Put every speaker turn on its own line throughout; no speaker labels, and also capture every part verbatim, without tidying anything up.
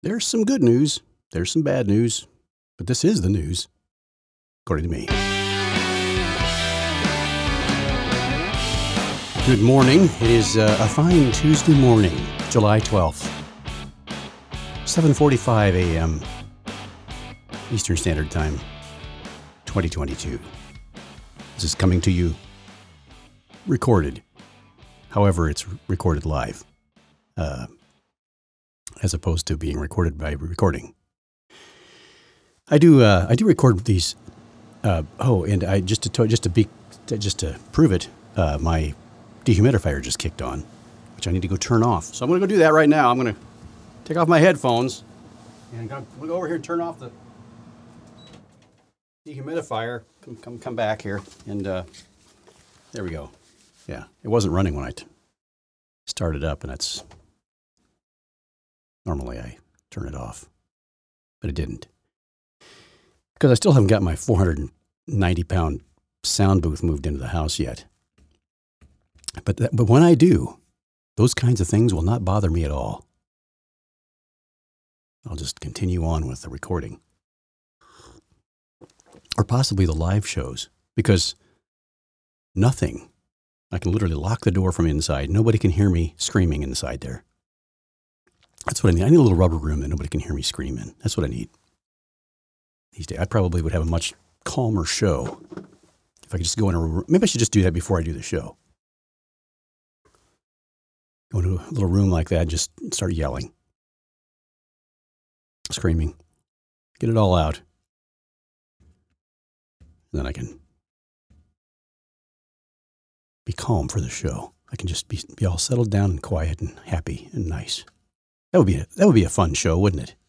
There's some good news. There's some bad news. But this is the news, according to me. Good morning. It is uh, a fine Tuesday morning, July twelfth, seven forty-five a.m. Eastern Standard Time, twenty twenty-two. This is coming to you recorded. However, it's recorded live, uh, as opposed to being recorded by recording. I do. Uh, I do record these. Uh, oh, and I just to just to be just to prove it, uh, my dehumidifier just kicked on, which I need to go turn off. So I'm going to go do that right now. I'm going to take off my headphones and go, we'll go over here and turn off the dehumidifier. Come, come, come back here, and uh, there we go. Yeah, it wasn't running when I t- started up, and that's normally I turn it off, but it didn't because I still haven't got my four hundred ninety pound sound booth moved into the house yet. But that, but when I do, those kinds of things will not bother me at all. I'll just continue on with the recording. Or possibly the live shows, because nothing, I can literally lock the door from inside. Nobody can hear me screaming inside there. That's what I need. I need a little rubber room that nobody can hear me scream in. That's what I need. These days, I probably would have a much calmer show if I could just go in a room. Maybe I should just do that before I do the show. Go into a little room like that and just start yelling, screaming, get it all out. And then I can be calm for the show. I can just be, be all settled down and quiet and happy and nice. That would be a, that would be a fun show, wouldn't it?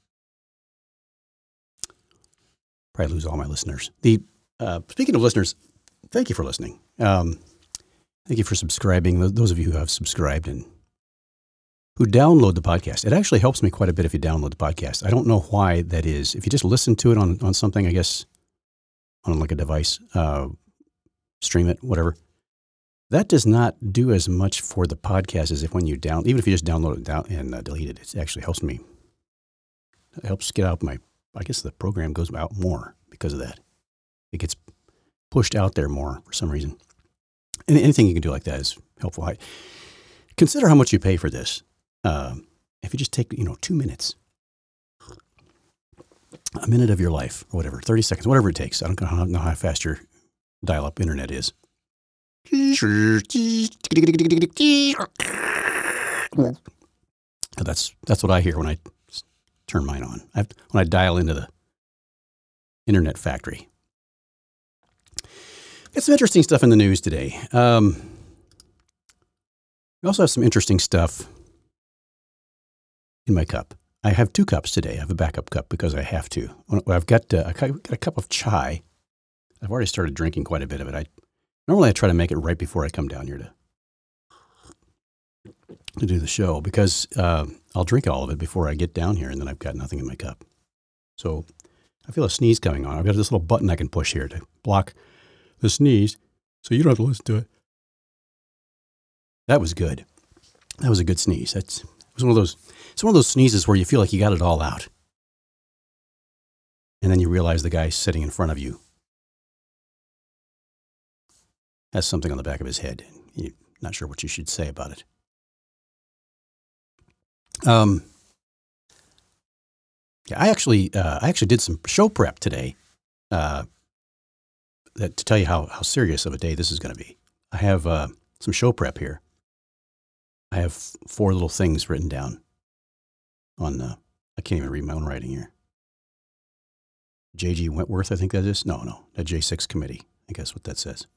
Probably lose all my listeners. The uh, speaking of listeners, thank you for listening. Um, thank you for subscribing. Those of you who have subscribed and who download the podcast. It actually helps me quite a bit if you download the podcast. I don't know why that is. If you just listen to it on, on something, I guess, on like a device, uh, stream it, whatever, that does not do as much for the podcast as if when you down, even if you just download it down and uh, delete it, it actually helps me. It helps get out my, I guess the program goes out more because of that. It gets pushed out there more for some reason. And anything you can do like that is helpful. I, consider how much you pay for this. Uh, if you just take, you know, two minutes, a minute of your life or whatever, thirty seconds, whatever it takes. I don't know how, know how fast your dial-up internet is. That's that's what I hear when I turn mine on. I have to, when I dial into the internet factory. Got some interesting stuff in the news today. Um, we also have some interesting stuff in my cup. I have two cups today. I have a backup cup because I have to. I've got, uh, I've got a cup of chai. I've already started drinking quite a bit of it. I normally I try to make it right before I come down here to to do the show because uh, I'll drink all of it before I get down here, and then I've got nothing in my cup. So I feel a sneeze coming on. I've got this little button I can push here to block the sneeze, so you don't have to listen to it. That was good. That was a good sneeze. That's it was one of those. It's one of those sneezes where you feel like you got it all out. And then you realize the guy sitting in front of you has something on the back of his head. You're not sure what you should say about it. Um, yeah, I actually, uh, I actually did some show prep today uh, that, to tell you how, how serious of a day this is going to be. I have uh, some show prep here. I have four little things written down on, uh, I can't even read my own writing here. J G Wentworth, I think that is. No, no, that J six committee. I guess what that says.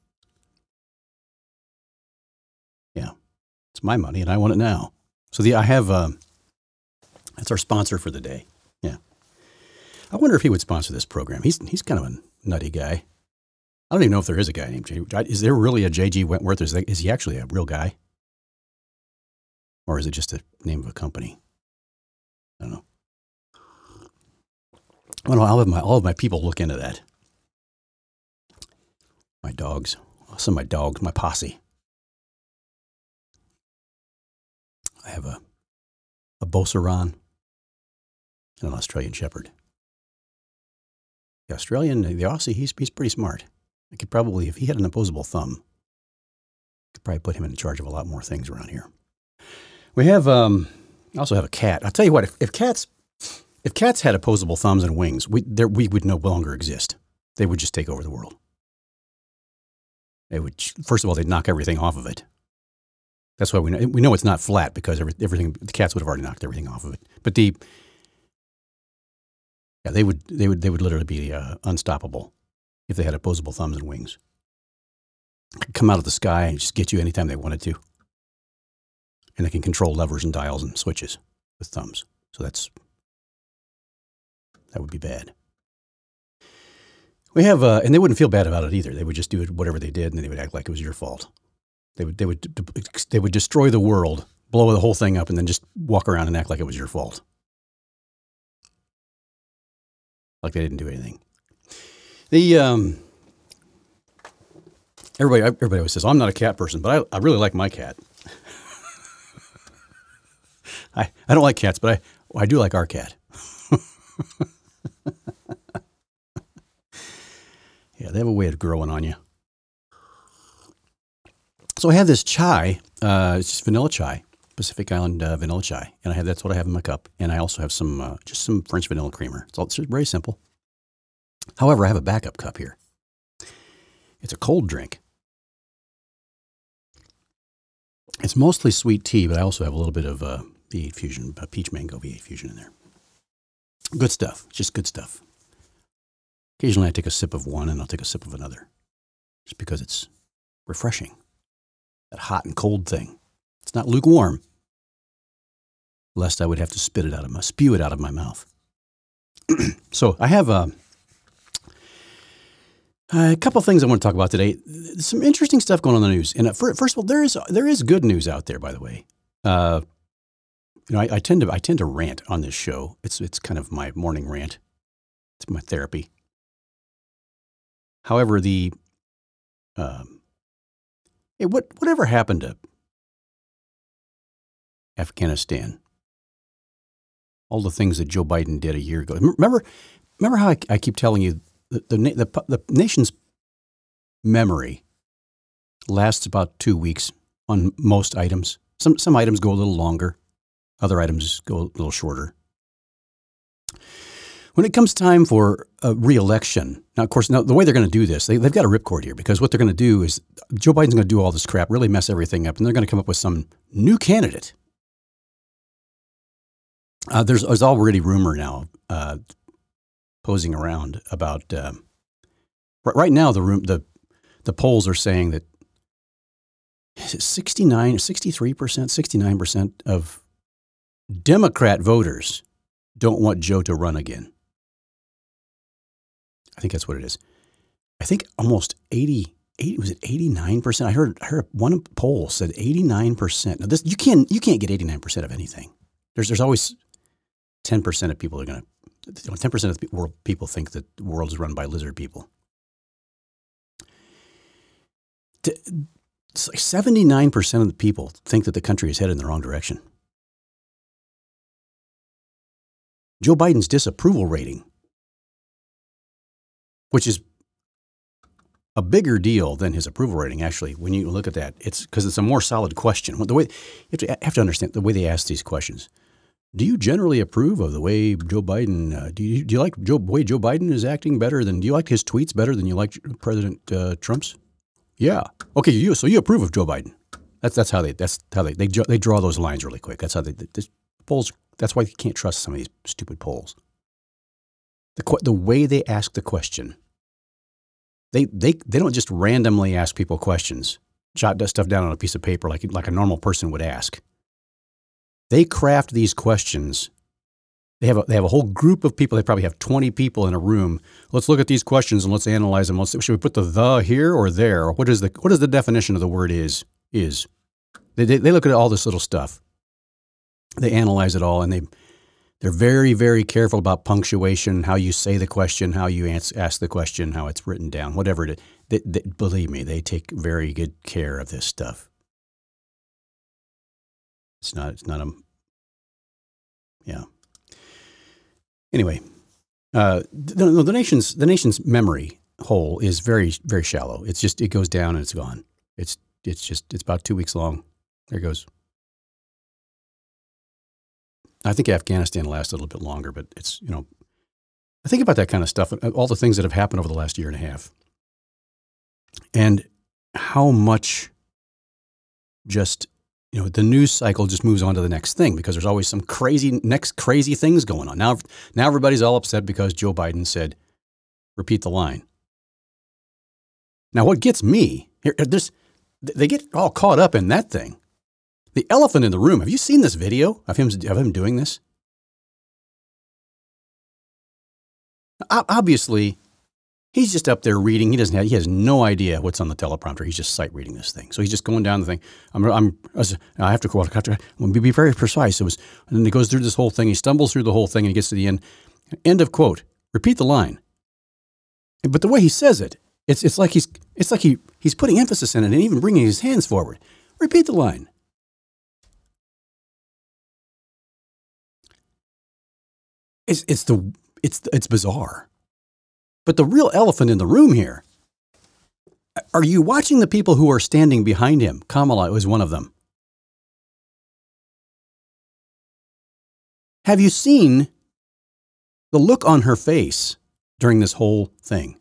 Yeah, it's my money and I want it now. So the I have, um, that's our sponsor for the day. Yeah. I wonder if he would sponsor this program. He's he's kind of a nutty guy. I don't even know if there is a guy named J G. Is there really a J G Wentworth? Is, that, is he actually a real guy? Or is it just a name of a company? I don't know. Well, no, I'll have my, all of my people look into that. My dogs. Some of my dogs, my posse. I have a, a Beauceron and an Australian Shepherd. The Australian, the Aussie, he's, he's pretty smart. I could probably, if he had an opposable thumb, I could probably put him in charge of a lot more things around here. We have, um, I also have a cat. I'll tell you what, if, if cats, if cats had opposable thumbs and wings, we, we would no longer exist. They would just take over the world. They would, first of all, they'd knock everything off of it. That's why we know, we know it's not flat, because every, everything, the cats would have already knocked everything off of it. But the, yeah, they would, they would, they would literally be uh, unstoppable if they had opposable thumbs and wings. Come out of the sky and just get you anytime they wanted to. And they can control levers and dials and switches with thumbs. So that's, that would be bad. We have, uh, and they wouldn't feel bad about it either. They would just do whatever they did, and then they would act like it was your fault. They would, they would, they would destroy the world, blow the whole thing up, and then just walk around and act like it was your fault. Like they didn't do anything. The, um, everybody, everybody always says, I'm not a cat person, but I, I really like my cat. I, I don't like cats, but I, I do like our cat. Yeah, they have a way of growing on you. So I have this chai. Uh, it's just vanilla chai, Pacific Island uh, vanilla chai, and I have that's what I have in my cup. And I also have some uh, just some French vanilla creamer. It's all it's very simple. However, I have a backup cup here. It's a cold drink. It's mostly sweet tea, but I also have a little bit of uh, V eight Fusion, uh, peach mango V eight Fusion in there. Good stuff, just good stuff. Occasionally I take a sip of one and I'll take a sip of another, just because it's refreshing. That hot and cold thing. It's not lukewarm, lest I would have to spit it out of my, spew it out of my mouth. So I have a, a couple of things I want to talk about today. There's some interesting stuff going on in the news. And first of all, there is there is good news out there, by the way. Uh, you know, I, I tend to I tend to rant on this show. It's it's kind of my morning rant. It's my therapy. However, the um, hey, what whatever happened to Afghanistan? All the things that Joe Biden did a year ago. Remember, remember how I, I keep telling you the the, the the nation's memory lasts about two weeks on most items. Some some items go a little longer, other items go a little shorter. When it comes time for a re-election, now, of course, now the way they're going to do this, they, they've got a ripcord here, because what they're going to do is Joe Biden's going to do all this crap, really mess everything up, and they're going to come up with some new candidate. Uh, there's, there's already rumor now uh, posing around about uh, right now. The room, the the polls are saying that sixty-nine, sixty-three percent, sixty-nine percent of Democrat voters don't want Joe to run again. I think that's what it is. I think almost eighty, eighty was it eighty-nine percent? I heard I heard one poll said eighty-nine percent. Now this you can't you can't get eighty-nine percent of anything. There's there's always ten percent of people are going to, you know, ten percent of the world people think that the world is run by lizard people. It's like seventy-nine percent of the people think that the country is headed in the wrong direction. Joe Biden's disapproval rating, which is a bigger deal than his approval rating, actually, when you look at that, it's because it's a more solid question. The way you have to, have to understand the way they ask these questions. Do you generally approve of the way Joe Biden? Uh, do you do you like Joe way Joe Biden is acting better than? Do you like his tweets better than you like President uh, Trump's? Yeah. Okay. You so you approve of Joe Biden. That's that's how they that's how they they they draw those lines really quick. That's how they this polls. That's why you can't trust some of these stupid polls. The the way they ask the question. They they they don't just randomly ask people questions, jot stuff down on a piece of paper like like a normal person would ask. They craft these questions. They have a, they have a whole group of people. They probably have twenty people in a room. Let's look at these questions and let's analyze them. Let's, should we put the the here or there? Or what is the what is the definition of the word is is? They they, they look at all this little stuff. They analyze it all, and they they're very very careful about punctuation, how you say the question, how you ask, ask the question, how it's written down, whatever it is. They, they, believe me, they take very good care of this stuff. It's not, it's not a, yeah. Anyway, uh, the, the, the nation's the nation's memory hole is very very shallow. It's just it goes down and it's gone. It's it's just it's about two weeks long. There it goes. I think Afghanistan lasts a little bit longer, but it's, you know, I think about that kind of stuff, all the things that have happened over the last year and a half, and how much just, you know, the news cycle just moves on to the next thing because there's always some crazy, next crazy things going on. Now, now everybody's all upset because Joe Biden said, repeat the line. Now, what gets me, here, this, they get all caught up in that thing. The elephant in the room. Have you seen this video of him, of him doing this? Obviously, he's just up there reading. He doesn't have, he has no idea what's on the teleprompter. He's just sight reading this thing. So he's just going down the thing. I'm, I'm, I have to quote, I have to, I'm be very precise. It was, and then he goes through this whole thing. He stumbles through the whole thing and he gets to the end. End of quote. Repeat the line. But the way he says it, it's, it's like he's, it's like he, he's putting emphasis in it and even bringing his hands forward. Repeat the line. It's, it's the, it's, it's bizarre. But the real elephant in the room here, are you watching the people who are standing behind him? Kamala was one of them. Have you seen the look on her face during this whole thing?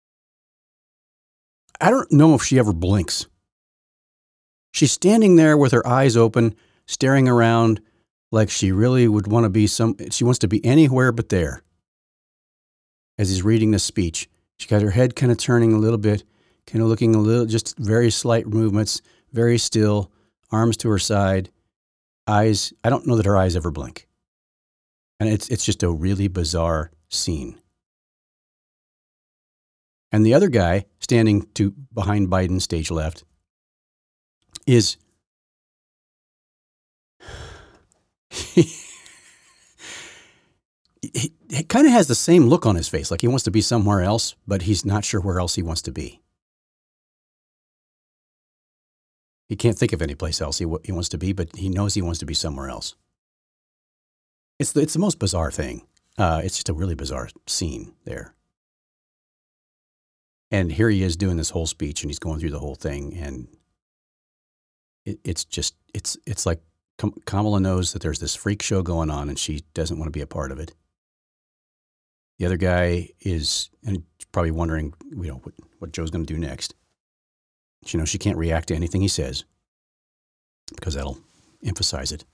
I don't know if she ever blinks. She's standing there with her eyes open, staring around like she really would want to be some, she wants to be anywhere but there. As he's reading this speech, she got her head kind of turning a little bit, kind of looking a little, just very slight movements, very still, arms to her side, eyes. I don't know that her eyes ever blink. And it's, it's just a really bizarre scene. And the other guy standing to behind Biden, stage left, is he, he, he kind of has the same look on his face, like he wants to be somewhere else, but he's not sure where else he wants to be. He can't think of any place else he, he wants to be, but he knows he wants to be somewhere else. It's the, it's the most bizarre thing. Uh, it's just a really bizarre scene there. And here he is doing this whole speech, and he's going through the whole thing, and it, it's just, it's it's like Kamala knows that there's this freak show going on, and she doesn't want to be a part of it. The other guy is and probably wondering, you know, what, what Joe's going to do next. She knows she can't react to anything he says because that'll emphasize it.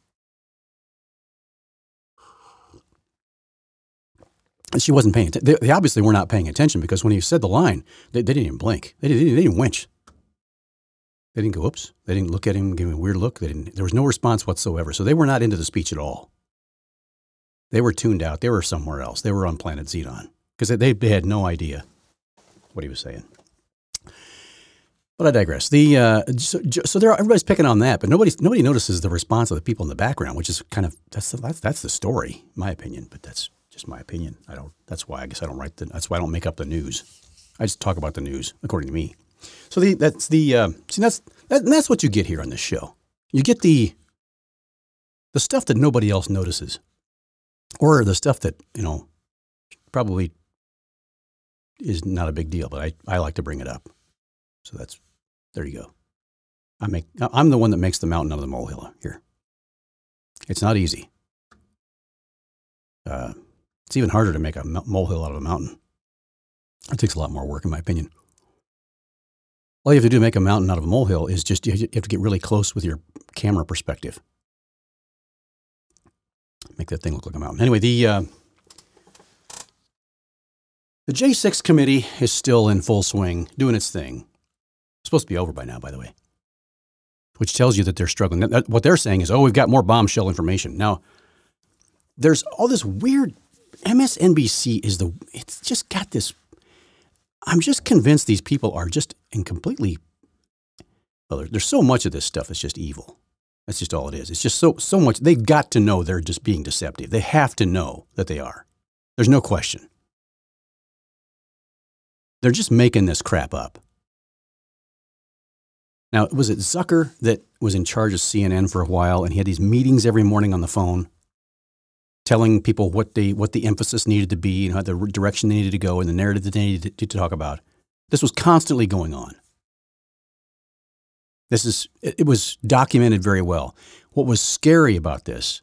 And she wasn't paying attention. They, they obviously were not paying attention because when he said the line, they, they didn't even blink. They didn't, they didn't winch. They didn't go, oops. They didn't look at him, give him a weird look. They didn't, there was no response whatsoever. So they were not into the speech at all. They were tuned out. They were somewhere else. They were on planet Zedon because they, they had no idea what he was saying. But I digress. The uh, so, so there are, everybody's picking on that, but nobody nobody notices the response of the people in the background, which is kind of that's the, that's that's the story, in my opinion. But that's just my opinion. I don't. That's why I guess I don't write the. That's why I don't make up the news. I just talk about the news according to me. So the that's the uh, see that's that, that's what you get here on this show. You get the the stuff that nobody else notices, or the stuff that you know probably is not a big deal, but I I like to bring it up. So that's. There you go. I make, I'm the one that makes the mountain out of the molehill here. It's not easy. Uh, it's even harder to make a molehill out of a mountain. It takes a lot more work, in my opinion. All you have to do to make a mountain out of a molehill is just, you have to get really close with your camera perspective. Make that thing look like a mountain. Anyway, the, uh, the J six committee is still in full swing, doing its thing. Supposed to be over by now, by the way, which tells you that they're struggling. That, that, what they're saying is, oh, we've got more bombshell information. Now, there's all this weird, M S N B C is the, it's just got this, I'm just convinced these people are just in completely, well, there, there's so much of this stuff that's just evil. That's just all it is. It's just so, so much, they've got to know they're just being deceptive. They have to know that they are. There's no question. They're just making this crap up. Now, was it Zucker that was in charge of C N N for a while, and he had these meetings every morning on the phone? telling people what the what the emphasis needed to be and how the direction they needed to go and the narrative that they needed to, to talk about. This was constantly going on. This is it was documented very well. What was scary about this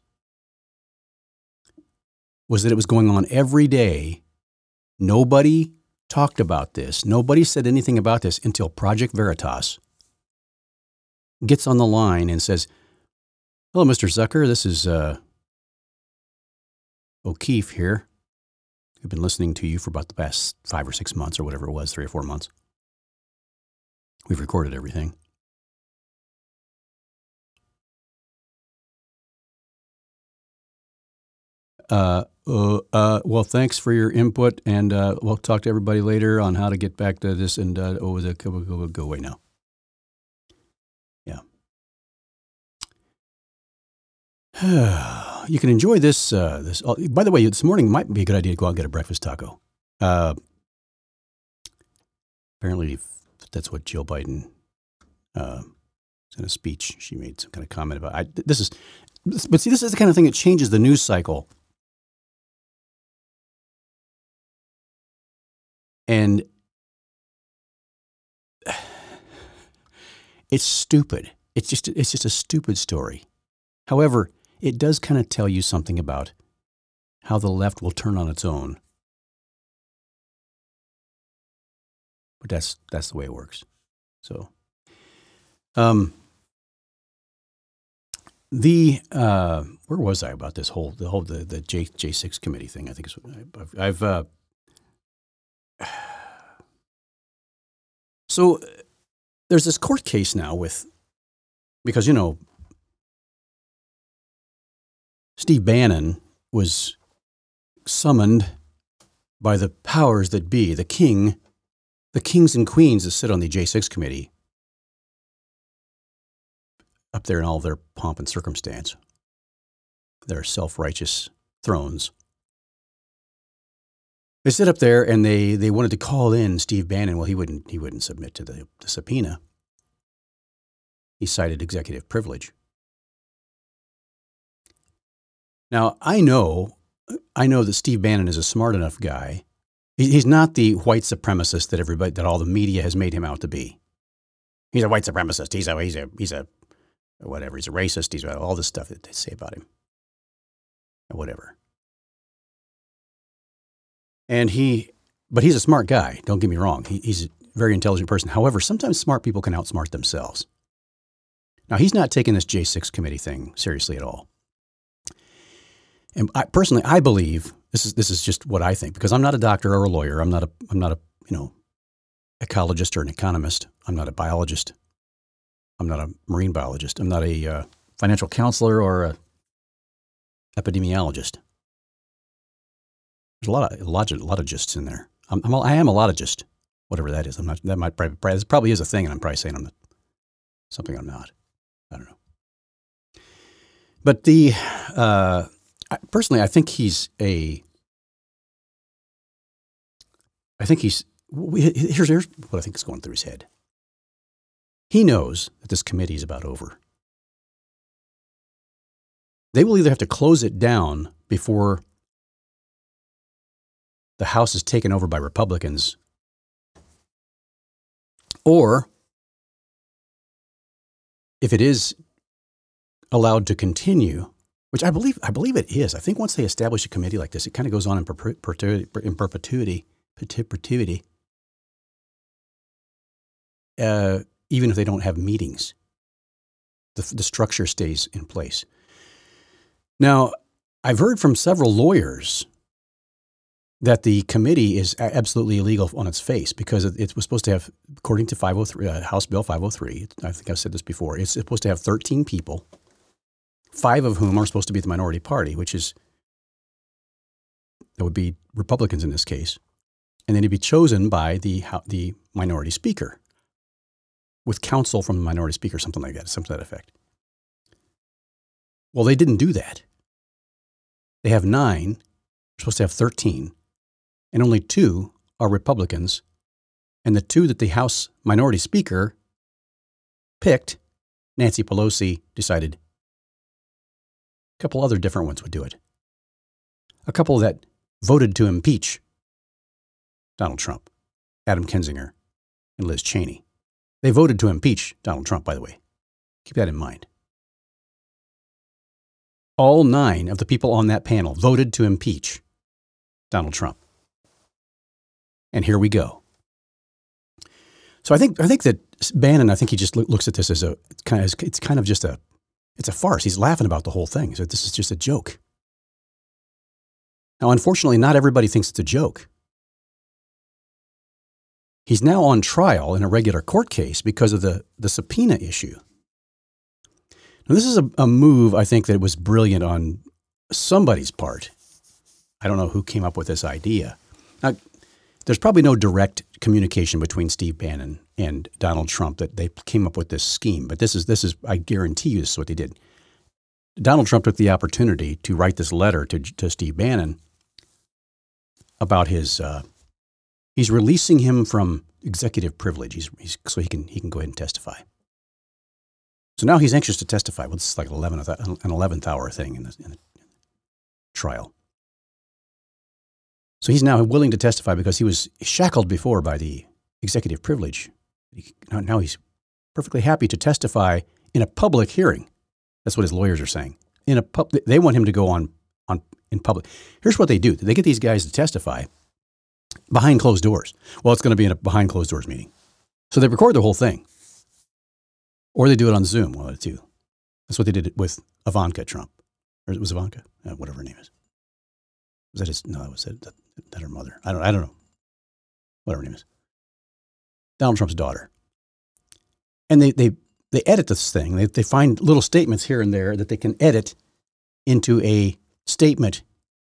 was that it was going on every day. Nobody talked about this. Nobody said anything about this until Project Veritas gets on the line and says, "Hello, Mister Zucker. This is uh, O'Keefe here. I've been listening to you for about the past five or six months or whatever it was, three or four months. We've recorded everything. Uh, uh, uh, well, thanks for your input, and uh, we'll talk to everybody later on how to get back to this, and uh, oh, the, go, go, go away now." Yeah. You can enjoy this. Uh, this. Oh, by the way, this morning might be a good idea to go out and get a breakfast taco. Uh, apparently, that's what Jill Biden uh, in a speech she made some kind of comment about. I, this is, but see, this is the kind of thing that changes the news cycle. And it's stupid. It's just it's just a stupid story. However, it does kind of tell you something about how the left will turn on its own. But that's that's the way it works. So, um, the uh, where was I about this whole the whole the the J J six committee thing? I think is I've, I've uh, so there's this court case now with because you know Steve Bannon was summoned by the powers that be, the king, the kings and queens that sit on the J six committee up there in all their pomp and circumstance, their self-righteous thrones. They sit up there and they, they wanted to call in Steve Bannon. Well, he wouldn't he wouldn't submit to the, the subpoena. He cited executive privilege. Now, I know, I know that Steve Bannon is a smart enough guy. He's not the white supremacist that everybody, that all the media has made him out to be. He's a white supremacist. He's a, he's a, he's a, whatever. He's a racist. He's all this stuff that they say about him. Whatever. And he, but he's a smart guy. Don't get me wrong. He, he's a very intelligent person. However, sometimes smart people can outsmart themselves. Now, he's not taking this J six committee thing seriously at all. And I, personally, I believe this is this is just what I think because I'm not a doctor or a lawyer. I'm not a I'm not a you know ecologist or an economist. I'm not a biologist. I'm not a marine biologist. I'm not a uh, financial counselor or a epidemiologist. There's a lot of a lot of, a lot of gists in there. I'm, I'm a, I am a logist, whatever that is. I'm not. That might probably, probably, probably is a thing, and I'm probably saying I'm not, something I'm not. I don't know. But the uh, I, personally, I think he's a. I think he's here's here's what I think is going through his head. He knows that this committee is about over. They will either have to close it down before the House is taken over by Republicans, or if it is allowed to continue, which I believe I believe it is. I think once they establish a committee like this, it kind of goes on in, per, per, in perpetuity, perpetuity. Uh, even if they don't have meetings, the, the structure stays in place. Now, I've heard from several lawyers that the committee is absolutely illegal on its face because it was supposed to have, according to five oh three, uh, House Bill five oh three, I think I've said this before, it's supposed to have thirteen people, five of whom are supposed to be the minority party, which is, that would be Republicans in this case, and then it'd be chosen by the the minority speaker with counsel from the minority speaker, something like that, something to that effect. Well, they didn't do that. They have nine, they're supposed to have thirteen. And only two are Republicans, and the two that the House minority speaker picked, Nancy Pelosi decided a couple other different ones would do it. a couple that voted to impeach Donald Trump, Adam Kinzinger and Liz Cheney. They voted to impeach Donald Trump, by the way. Keep that in mind. All nine of the people on that panel voted to impeach Donald Trump. And here we go. So I think I think that Bannon, I think he just looks at this as a it's kind of it's kind of just a it's a farce. He's laughing about the whole thing. So this is just a joke. Now, unfortunately, not everybody thinks it's a joke. He's now on trial in a regular court case because of the, the subpoena issue. Now, this is a, a move, I think, that was brilliant on somebody's part. I don't know who came up with this idea. Now, there's probably no direct communication between Steve Bannon and Donald Trump that they came up with this scheme. But this is, this is, I guarantee you, this is what they did. Donald Trump took the opportunity to write this letter to, to Steve Bannon about his, uh, he's releasing him from executive privilege. He's, he's, so he can, he can go ahead and testify. So now he's anxious to testify. Well, this is like an eleventh, an eleventh hour thing in the, in the trial. So he's now willing to testify because he was shackled before by the executive privilege. He, now he's perfectly happy to testify in a public hearing. That's what his lawyers are saying. In a pub, they want him to go on, on in public. Here's what they do. They get these guys to testify behind closed doors. Well, it's going to be in a behind closed doors meeting. So they record the whole thing. Or they do it on Zoom, one of the two. That's what they did with Ivanka Trump. Or it was Ivanka, uh, whatever her name is. Was that his, no, that was that, that, that her mother. I don't, I don't know. Whatever her name is. Donald Trump's daughter. And they, they, they edit this thing. They, they find little statements here and there that they can edit into a statement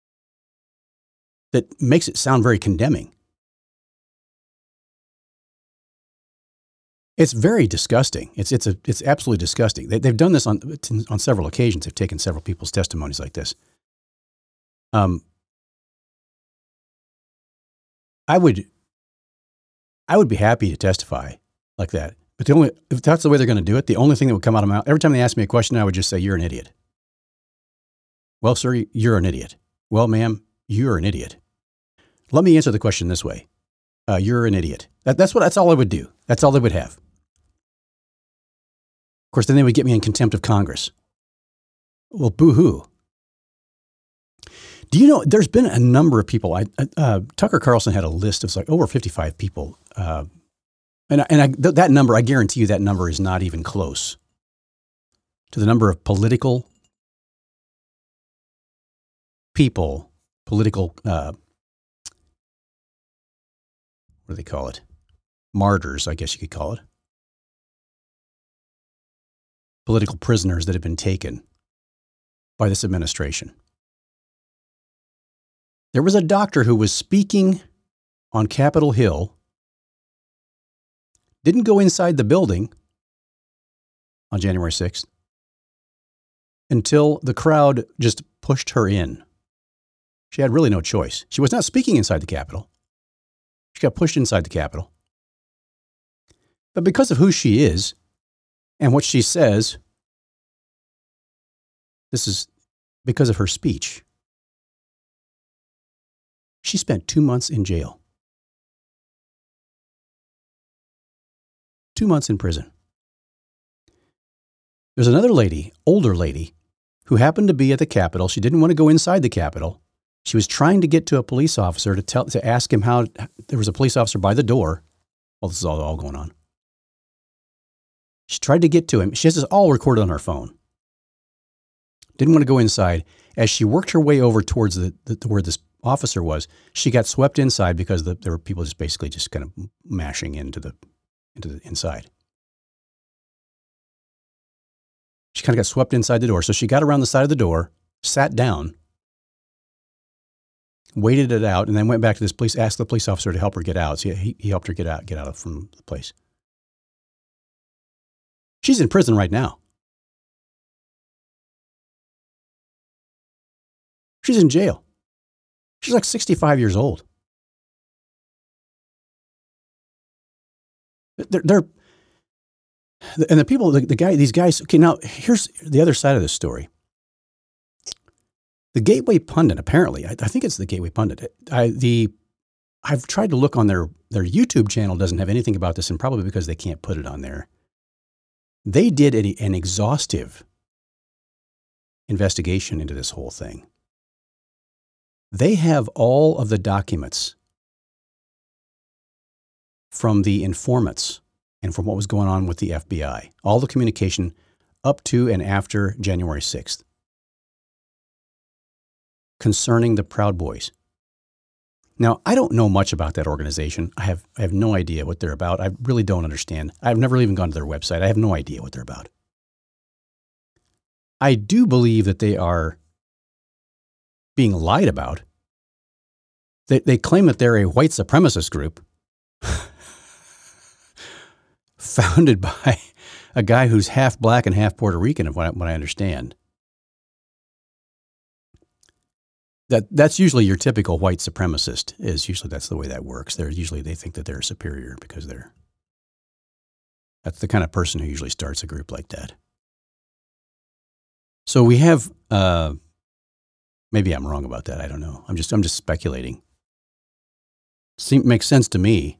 that makes it sound very condemning. It's very disgusting. It's it's a it's absolutely disgusting. They, they've done this on on several occasions. They've taken several people's testimonies like this. Um, I would I would be happy to testify like that. But the only if that's the way they're going to do it, the only thing that would come out of my mouth every time they ask me a question, I would just say, "You're an idiot." Well, sir, you're an idiot. Well, ma'am, you're an idiot. Let me answer the question this way. Uh, you're an idiot. That, that's what. That's all I would do. That's all they would have. Of course, then they would get me in contempt of Congress. Well, boo-hoo. Do you know, there's been a number of people. I, uh, Tucker Carlson had a list of like over fifty-five people. Uh, and and I, th- that number, I guarantee you that number is not even close to the number of political people, political, uh, what do they call it? Martyrs, I guess you could call it. Political prisoners that have been taken by this administration. There was a doctor who was speaking on Capitol Hill, didn't go inside the building on January sixth until the crowd just pushed her in. She had really no choice. She was not speaking inside the Capitol. She got pushed inside the Capitol. But because of who she is and what she says, this is because of her speech. She spent two months in jail. Two months in prison. There's another lady, older lady, who happened to be at the Capitol. She didn't want to go inside the Capitol. She was trying to get to a police officer to tell to ask him how there was a police officer by the door. Well, this is all, all going on. She tried to get to him. She has this all recorded on her phone. Didn't want to go inside. As she worked her way over towards the, the where this officer was, she got swept inside because the, there were people just basically just kind of mashing into the into the inside. She kind of got swept inside the door. So she got around the side of the door, sat down, waited it out, and then went back to this police, asked the police officer to help her get out. So he, he helped her get out, get out from the place. She's in prison right now. She's in jail. She's like sixty-five years old. They're, they're and the people, the, the guy, these guys. Okay, now here's the other side of this story. The Gateway Pundit, apparently, I, I think it's the Gateway Pundit. I, the, I've tried to look on their, their YouTube channel, doesn't have anything about this, and probably because they can't put it on there. They did a, an exhaustive investigation into this whole thing. They have all of the documents from the informants and from what was going on with the F B I, all the communication up to and after January sixth concerning the Proud Boys. Now, I don't know much about that organization. I have I have no idea what they're about. I really don't understand. I've never even gone to their website. I have no idea what they're about. I do believe that they are being lied about. They, they claim that they're a white supremacist group founded by a guy who's half black and half Puerto Rican, of what I, what I understand. That that's usually your typical white supremacist. Is usually that's the way that works. They're usually they think that they're superior because they're. That's the kind of person who usually starts a group like that. So we have. Uh, maybe I'm wrong about that. I don't know. I'm just I'm just speculating. Seems makes sense to me.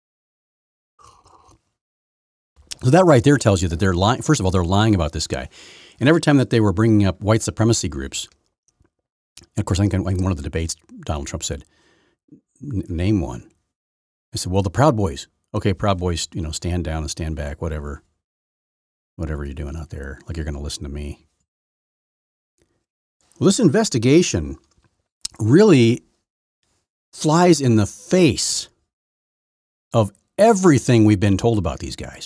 So that right there tells you that they're lying. First of all, they're lying about this guy, and every time that they were bringing up white supremacy groups. And of course, I think in one of the debates, Donald Trump said, name one. I said, well, the Proud Boys. Okay, Proud Boys, you know, stand down and stand back, whatever. Whatever you're doing out there, like you're going to listen to me. Well, this investigation really flies in the face of everything we've been told about these guys.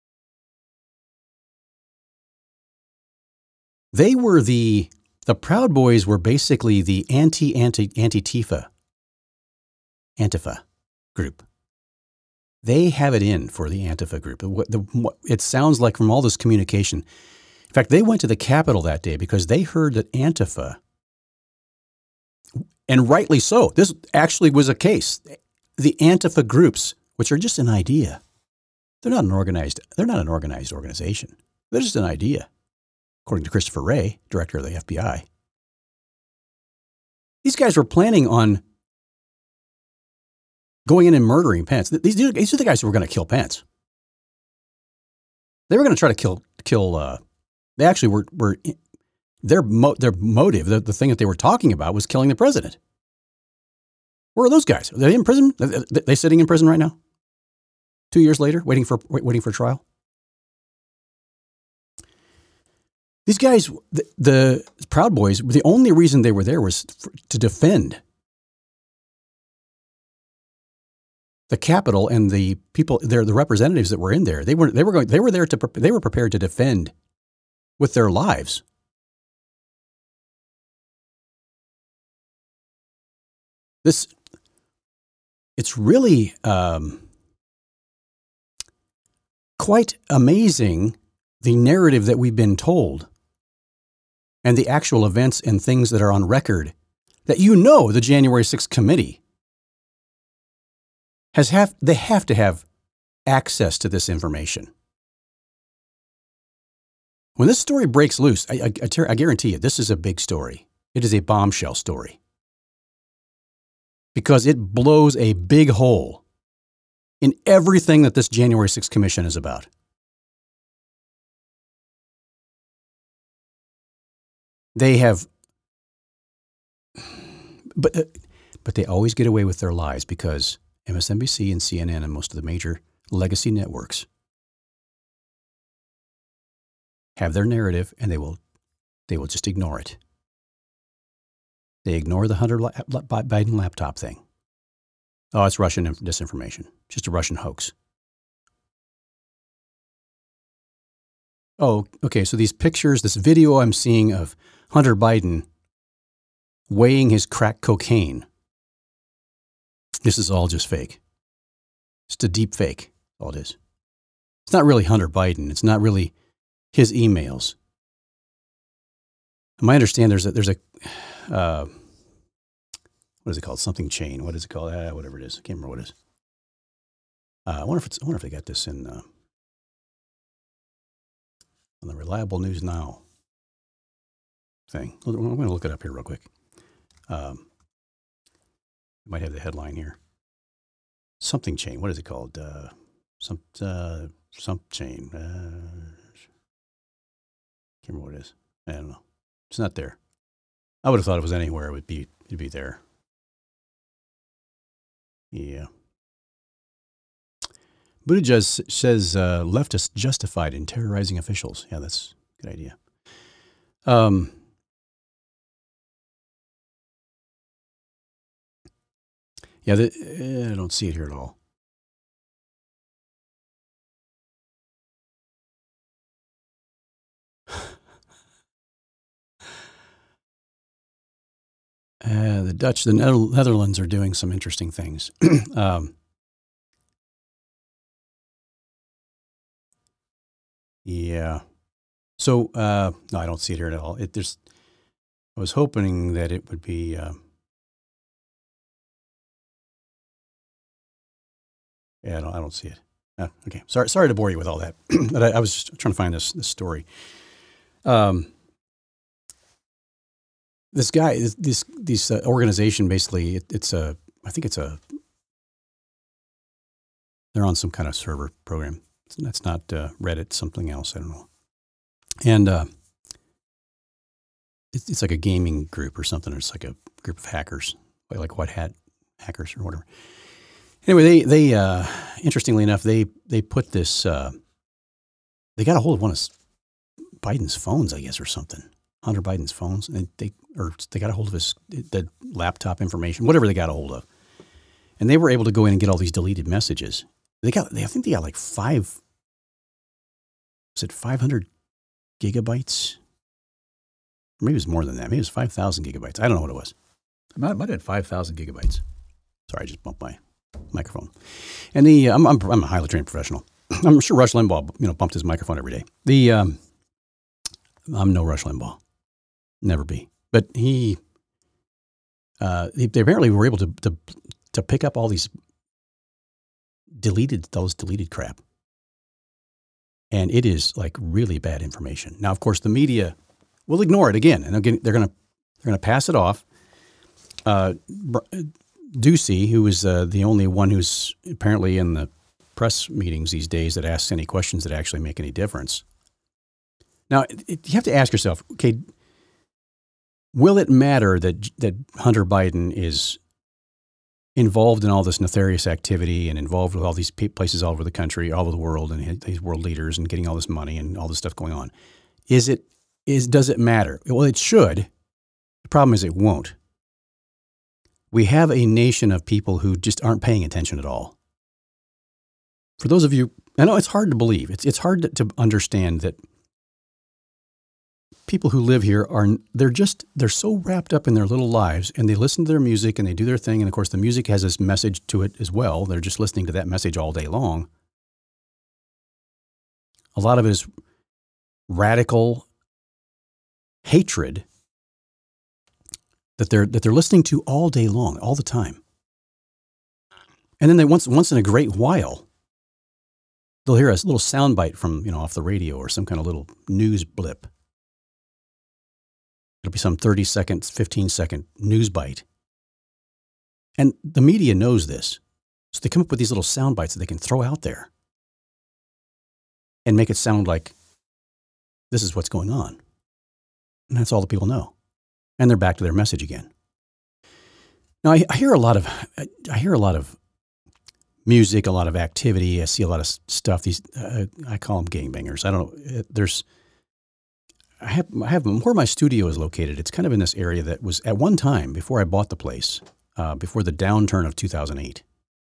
They were the... The Proud Boys were basically the anti-anti-anti-Tifa, Antifa group. They have it in for the Antifa group. It sounds like from all this communication. In fact, they went to the Capitol that day because they heard that Antifa, and rightly so, this actually was a case. The Antifa groups, which are just an idea, they're not an organized. They're not an organized organization. They're just an idea. According to Christopher Wray, director of the F B I. These guys were planning on going in and murdering Pence. These, these are the guys who were going to kill Pence. They were going to try to kill, kill, uh, they actually were, were their, mo- their motive, the, the thing that they were talking about was killing the president. Where are those guys? Are they in prison? Are they sitting in prison right now? Two years later, waiting for, waiting for trial? These guys, the, the Proud Boys, the only reason they were there was for, to defend the Capitol and the people, they're the representatives that were in there. They were they were going they were there to they were prepared to defend with their lives. This it's really um, quite amazing, the narrative that we've been told. And the actual events and things that are on record that you know the January sixth committee has have they have to have access to this information. When this story breaks loose, I, I, I, ter- I guarantee you this is a big story. It is a bombshell story because it blows a big hole in everything that this January sixth commission is about. They have, but uh, but they always get away with their lies because M S N B C and C N N and most of the major legacy networks have their narrative, and they will they will just ignore it. They ignore the Hunter Biden laptop thing. Oh, it's Russian disinformation, just a Russian hoax. Oh, okay. So these pictures, this video I'm seeing of Hunter Biden weighing his crack cocaine. This is all just fake. It's a deep fake, all it is. It's not really Hunter Biden. It's not really his emails. I understand there's a, there's a, uh, what is it called? Something chain. What is it called? Uh, whatever it is. I can't remember what it is. Uh, I wonder if it's, I wonder if they got this in, uh, on the Reliable News Now. thing. I'm going to look it up here real quick. Um, might have the headline here. Something chain. What is it called? Uh, some uh, some chain. Uh, can't remember what it is. I don't know. It's not there. I would have thought it was anywhere. It would be. It'd be there. Yeah. Buttigieg says uh, leftists justified in terrorizing officials. Yeah, that's a good idea. Um, yeah, the, uh, I don't see it here at all. Uh, the Dutch, the Netherlands are doing some interesting things. um, yeah. So, uh, no, I don't see it here at all. It, there's, I was hoping that it would be, uh, yeah, I don't, I don't see it. Uh, okay. Sorry, sorry to bore you with all that, but I, I was just trying to find this, this story. Um, this guy, this, this, this uh, organization, basically, it, it's a, I think it's a, they're on some kind of server program. That's not uh, Reddit, something else. I don't know. And uh, it's, it's like a gaming group or something. Or it's like a group of hackers, like, like White Hat hackers or whatever. Anyway, they they uh, interestingly enough, they they put this. Uh, they got a hold of one of Biden's phones, I guess, or something. Hunter Biden's phones, and they or they got a hold of his the laptop information, whatever they got a hold of, and they were able to go in and get all these deleted messages. They got, they, I think they got like five. Was it five hundred gigabytes? Maybe it was more than that. Maybe it was five thousand gigabytes. I don't know what it was. It might, it might have been five thousand gigabytes. Sorry, I just bumped my microphone. And the I'm, I'm, I'm a highly trained professional. I'm sure Rush Limbaugh, you know, bumped his microphone every day. The um, I'm no Rush Limbaugh, never be. But he, uh, they apparently were able to to to pick up all these deleted those deleted crap. And it is like really bad information. Now, of course, the media will ignore it again, and again, they're going to they're going to pass it off. Uh, Ducey, who is uh, the only one who's apparently in the press meetings these days that asks any questions that actually make any difference. Now, it, it, you have to ask yourself, okay, will it matter that that Hunter Biden is involved in all this nefarious activity and involved with all these places all over the country, all over the world, and these world leaders and getting all this money and all this stuff going on? Is it, is, does it matter? Well, it should. The problem is it won't. We have a nation of people who just aren't paying attention at all. For those of you, I know it's hard to believe. It's, it's hard to, to understand that people who live here are, they're just, they're so wrapped up in their little lives, and they listen to their music and they do their thing. And of course the music has this message to it as well. They're just listening to that message all day long. A lot of it is radical hatred that they're, that they're listening to all day long, all the time. And then they once, once in a great while, they'll hear a little soundbite from, you know, off the radio or some kind of little news blip. It'll be some thirty second, fifteen second news bite. And the media knows this. So they come up with these little sound bites that they can throw out there and make it sound like this is what's going on. And that's all the people know. And they're back to their message again. Now, I, I hear a lot of, I hear a lot of music, a lot of activity. I see a lot of stuff. These, uh, I call them gangbangers. I don't know. There's, I have, I have where my studio is located. It's kind of in this area that was at one time, before I bought the place, uh, before the downturn of two thousand eight.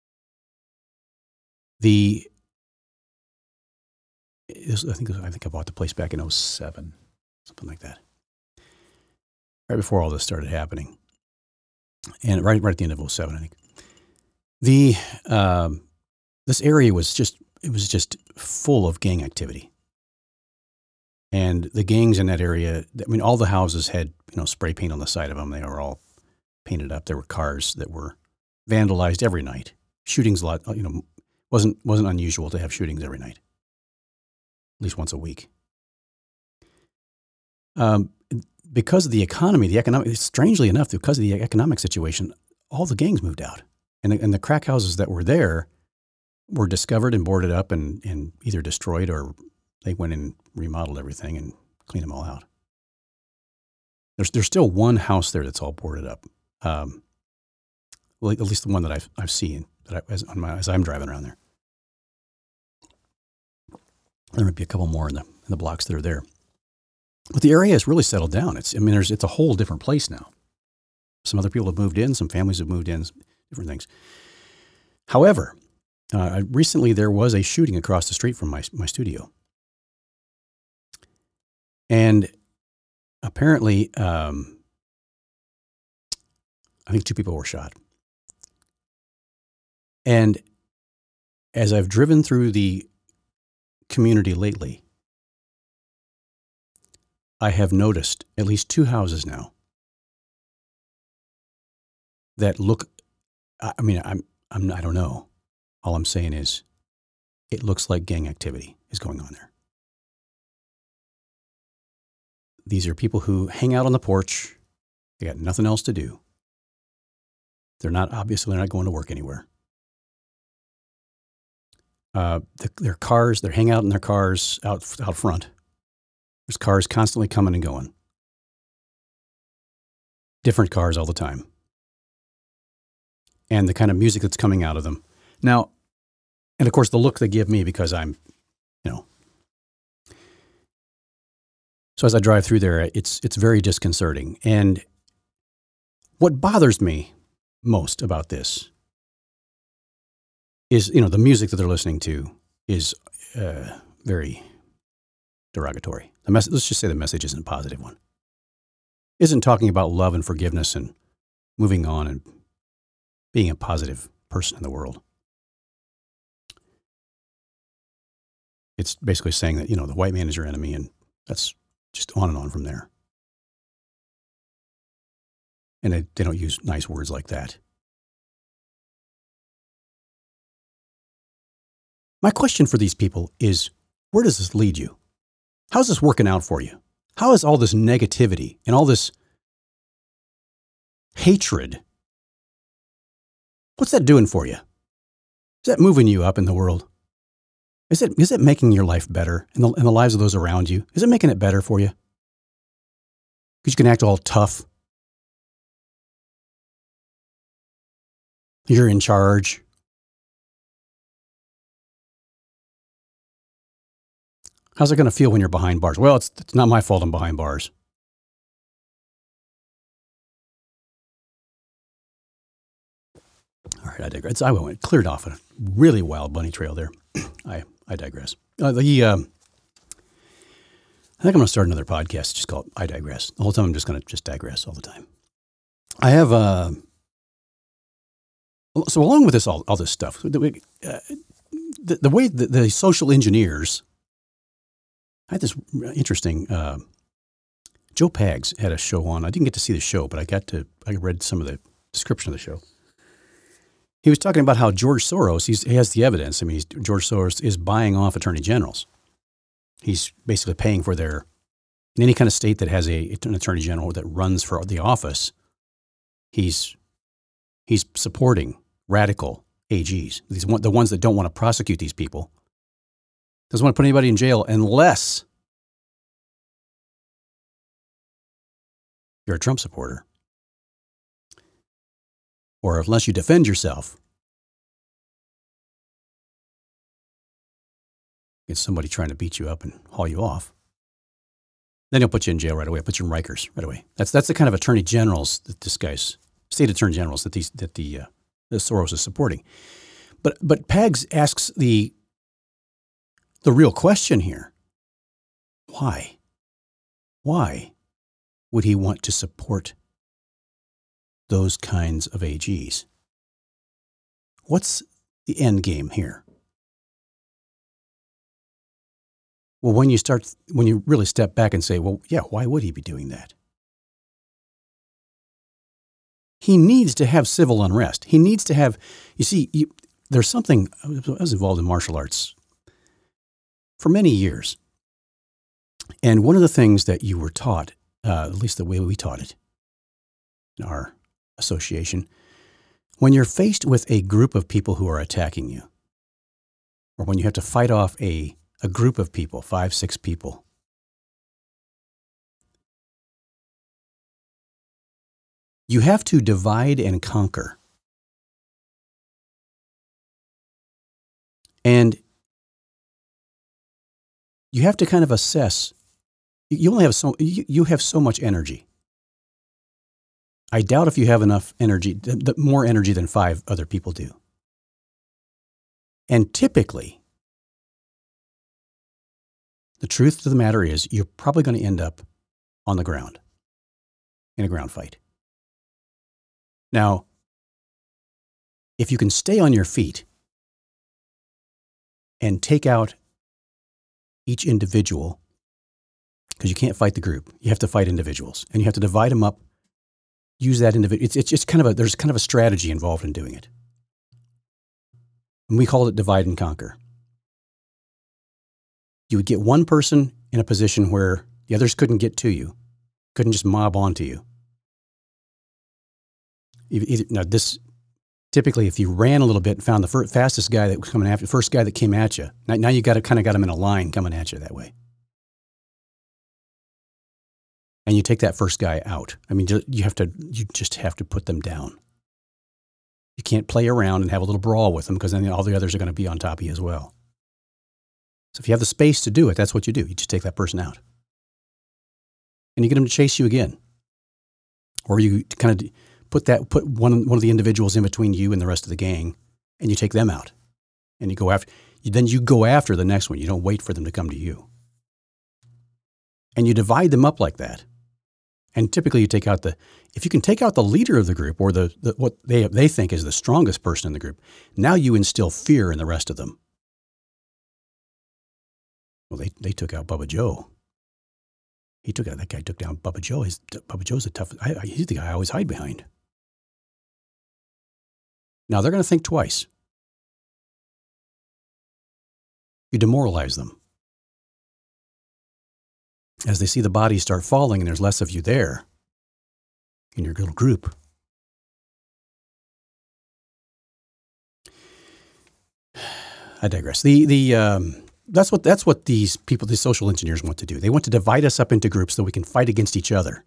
The, I think I think I bought the place back in oh seven, something like that. Right before all this started happening, and right right at the end of oh seven, I think. The um, this area was just it was just full of gang activity. And the gangs in that area, I mean, all the houses had, you know, spray paint on the side of them. They were all painted up. There were cars that were vandalized every night. Shootings, a lot, you know, wasn't wasn't unusual to have shootings every night, at least once a week. Um, because of the economy, the economic, strangely enough, because of the economic situation, all the gangs moved out. And the, and the crack houses that were there were discovered and boarded up and, and either destroyed or they went and remodeled everything and cleaned them all out. There's there's still one house there that's all boarded up. Um, well, at least the one that I've, I've seen that I, as, on my, as I'm driving around there. There might be a couple more in the, in the blocks that are there. But the area has really settled down. It's, I mean, there's, it's a whole different place now. Some other people have moved in, some families have moved in, different things. However, uh, recently there was a shooting across the street from my, my studio. And apparently, um, I think two people were shot. And as I've driven through the community lately, I have noticed at least two houses now that look, I mean, I'm, I'm, I don't know. All I'm saying is it looks like gang activity is going on there. These are people who hang out on the porch. They got nothing else to do. They're not, obviously, they're not going to work anywhere. Uh, the, their cars, they're hanging out in their cars out, out front. There's cars constantly coming and going. Different cars all the time. And the kind of music that's coming out of them. Now, and of course, the look they give me because I'm, you know. So as I drive through there, it's it's very disconcerting. And what bothers me most about this is, you know, the music that they're listening to is uh, very derogatory. The message, let's just say the message isn't a positive one. Isn't talking about love and forgiveness and moving on and being a positive person in the world. It's basically saying that, you know, the white man is your enemy, and that's just on and on from there. And they, they don't use nice words like that. My question for these people is, where does this lead you? How's this working out for you? How is all this negativity and all this hatred, what's that doing for you? Is that moving you up in the world? Is it, is it making your life better and the, and the lives of those around you? Is it making it better for you? Because you can act all tough. You're in charge. How's it going to feel when you're behind bars? Well, it's, it's not my fault I'm behind bars. All right, I digress. I went cleared off a really wild bunny trail there. I, I digress. Uh, the, um, I think I'm going to start another podcast just called I Digress. The whole time I'm just going to just digress all the time. I have, uh, so along with this, all, all this stuff, the, uh, the, the way the, the social engineers, I had this interesting, uh, Joe Pags had a show on. I didn't get to see the show, but I got to, I read some of the description of the show. He was talking about how George Soros, he's, he has the evidence. I mean, he's, George Soros is buying off attorney generals. He's basically paying for their, in any kind of state that has a, an attorney general that runs for the office, he's, he's supporting radical A Gs. These one, the ones that don't want to prosecute these people. Doesn't want to put anybody in jail unless you're a Trump supporter. Or unless you defend yourself against somebody trying to beat you up and haul you off. Then he'll put you in jail right away, put you in Rikers right away. That's that's the kind of attorney generals that this guy's, state attorney generals that these that the, uh, the Soros is supporting. But but Pags asks the the real question here. Why? Why would he want to support those kinds of A Gs? What's the end game here? Well, when you start, when you really step back and say, well, yeah, why would he be doing that? He needs to have civil unrest. He needs to have, you see, you, there's something, I was involved in martial arts for many years. And one of the things that you were taught uh, at least the way we taught it in our association. When you're faced with a group of people who are attacking you, or when you have to fight off a, a group of people, five, six people, you have to divide and conquer. And you have to kind of assess. You only have so you, you have so much energy. I doubt if you have enough energy, more energy than five other people do. And typically, the truth of the matter is, you're probably going to end up on the ground in a ground fight. Now, if you can stay on your feet and take out each individual, because you can't fight the group, you have to fight individuals, and you have to divide them up. Use that individual. It's, it's just kind of a, there's kind of a strategy involved in doing it. And we called it divide and conquer. You would get one person in a position where the others couldn't get to you, couldn't just mob onto you. Either, now this, typically if you ran a little bit and found the fir- fastest guy that was coming after, the first guy that came at you, now, now you got to kind of got him in a line coming at you that way. And you take that first guy out. I mean, you have to, you just have to put them down. You can't play around and have a little brawl with them, because then all the others are going to be on top of you as well. So if you have the space to do it, that's what you do. You just take that person out. And you get them to chase you again. Or you kind of put that, put one, one of the individuals in between you and the rest of the gang, and you take them out. And you go after, then you go after the next one. You don't wait for them to come to you. And you divide them up like that. And typically you take out the, if you can take out the leader of the group, or the, the what they they think is the strongest person in the group, now you instill fear in the rest of them. Well, they, they took out Bubba Joe. He took out, that guy took down Bubba Joe. His, Bubba Joe's a tough, I, I, he's the guy I always hide behind. Now they're going to think twice. You demoralize them. As they see the bodies start falling and there's less of you there in your little group. I digress. The the um, that's what that's what these people, these social engineers, want to do. They want to divide us up into groups so we can fight against each other.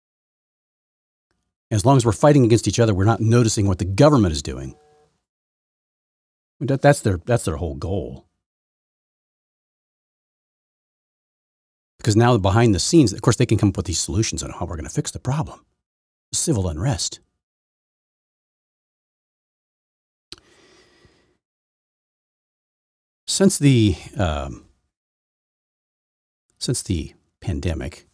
As long as we're fighting against each other, we're not noticing what the government is doing. That, that's their that's their whole goal. Because now behind the scenes, of course, they can come up with these solutions on how we're going to fix the problem. Civil unrest. Since the um, since the pandemic,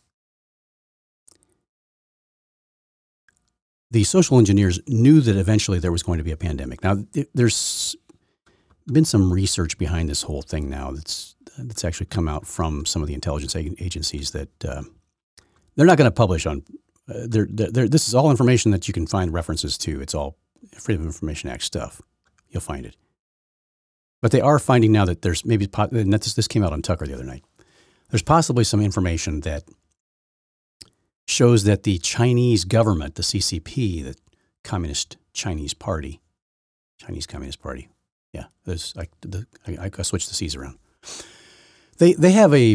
the social engineers knew that eventually there was going to be a pandemic. Now, there's been some research behind this whole thing now that's that's actually come out from some of the intelligence agencies that uh, they're not going to publish on. Uh, they're, they're, this is all information that you can find references to. It's all Freedom of Information Act stuff. You'll find it. But they are finding now that there's maybe, and this, this came out on Tucker the other night, there's possibly some information that shows that the Chinese government, the C C P, the Communist Chinese Party, Chinese Communist Party, yeah, there's like the, I, I switched the C's around. They they have a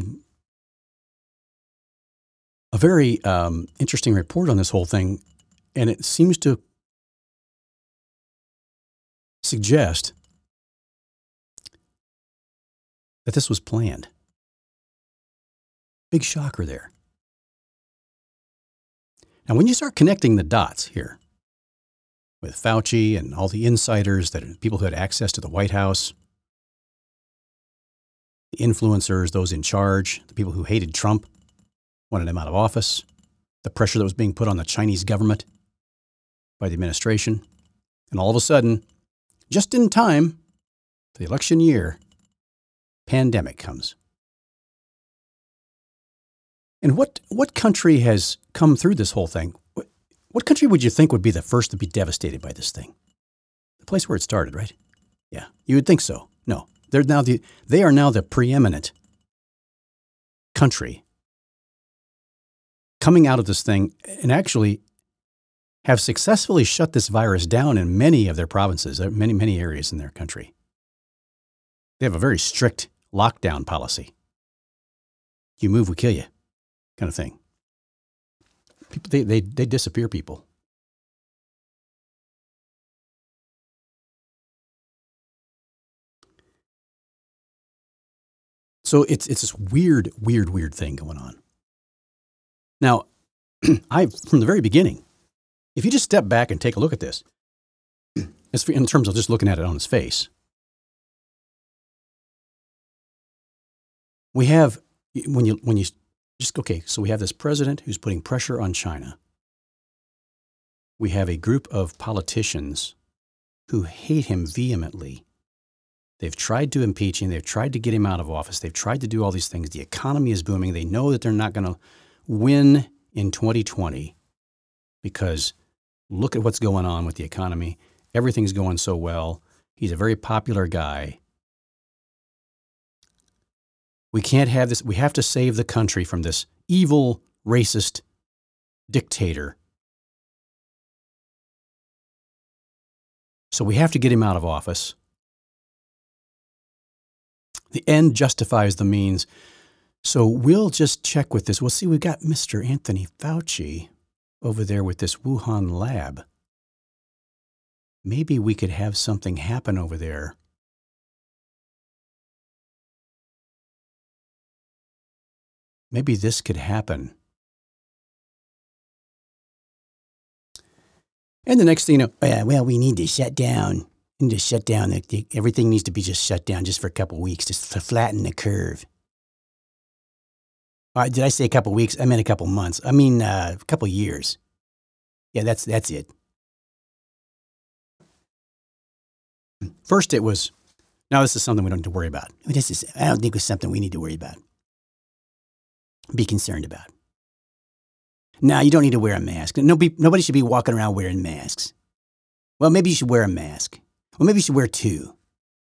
a very um, interesting report on this whole thing, and it seems to suggest that this was planned. Big shocker there. Now, when you start connecting the dots here with Fauci and all the insiders, that people who had access to the White House, the influencers, those in charge, the people who hated Trump, wanted him out of office, the pressure that was being put on the Chinese government by the administration, and all of a sudden, just in time for the election year, pandemic comes. And what, what country has come through this whole thing? What, what country would you think would be the first to be devastated by this thing? The place where it started, right? Yeah, you would think so. No, they're now the, they are now the preeminent country coming out of this thing and actually have successfully shut this virus down in many of their provinces, many, many areas in their country. They have a very strict lockdown policy. You move, we kill you, kind of thing. People, they, they, they disappear people. So it's it's this weird, weird, weird thing going on. Now, I from the very beginning, if you just step back and take a look at this, in terms of just looking at it on its face, we have when you when you just okay. So we have this president who's putting pressure on China. We have a group of politicians who hate him vehemently. They've tried to impeach him. They've tried to get him out of office. They've tried to do all these things. The economy is booming. They know that they're not going to win in twenty twenty because look at what's going on with the economy. Everything's going so well. He's a very popular guy. We can't have this. We have to save the country from this evil, racist dictator. So we have to get him out of office. The end justifies the means. So we'll just check with this. We'll see, we've got Mister Anthony Fauci over there with this Wuhan lab. Maybe we could have something happen over there. Maybe this could happen. And the next thing you know, uh, well, we need to shut down. We need to shut down. The, the, everything needs to be just shut down just for a couple of weeks, just to flatten the curve. Uh, did I say a couple of weeks? I meant a couple of months. I mean, uh, a couple of years. Yeah, that's that's it. First, it was, now this is something we don't need to worry about. This is, I don't think it's something we need to worry about. Be concerned about. No, you don't need to wear a mask. Nobody, nobody should be walking around wearing masks. Well, maybe you should wear a mask. Well, maybe you should wear two.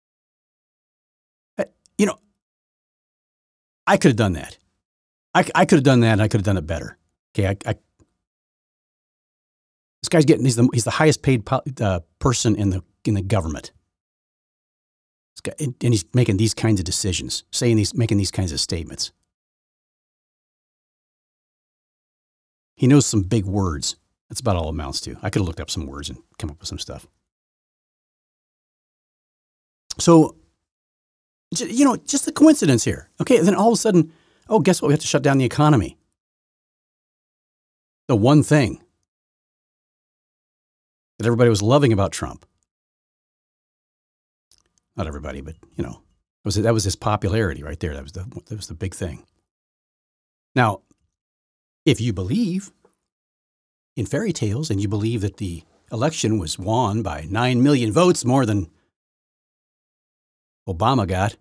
Uh, you know, I could have done that. I, I could have done that and I could have done it better. Okay, I, I, this guy's getting, he's the, he's the highest paid po- uh, person in the in the government. This guy, and he's making these kinds of decisions, saying these, making these kinds of statements. He knows some big words. That's about all it amounts to. I could have looked up some words and come up with some stuff. So, you know, just a coincidence here. Okay, and then all of a sudden, oh, guess what? We have to shut down the economy. The one thing that everybody was loving about Trump. Not everybody, but, you know, it was, that was his popularity right there. That was the, that was the big thing. Now, if you believe in fairy tales and you believe that the election was won by nine million votes, more than Obama got,